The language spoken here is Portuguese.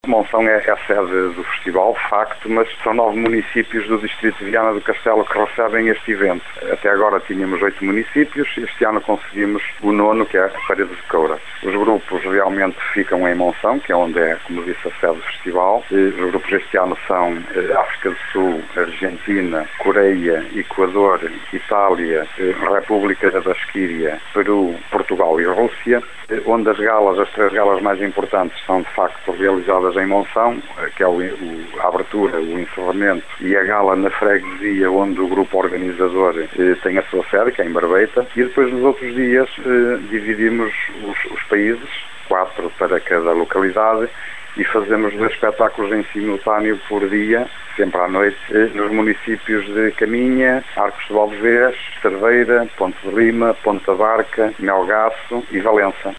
Monção é a sede do festival, de facto, mas são 9 municípios do distrito de Viana do Castelo que recebem este evento. Até agora tínhamos 8 municípios, este ano conseguimos o 9º, que é a Paredes de Coura. Os grupos realmente ficam em Monção, que é onde é, como disse, a sede do festival. Os grupos este ano são África do Sul, Argentina, Coreia, Equador, Itália, República da Basquíria, Peru, Portugal e Rússia, onde as 3 galas mais importantes são de facto realizadas em Monção, que é a abertura, o encerramento e a gala na freguesia onde o grupo organizador tem a sua sede, que é em Barbeita, e depois nos outros dias dividimos os países, 4 para cada localidade, e fazemos 2 espetáculos em simultâneo por dia, sempre à noite, nos municípios de Caminha, Arcos de Valdevez, Cerveira, Ponte de Lima, Ponta Barca, Melgaço e Valença.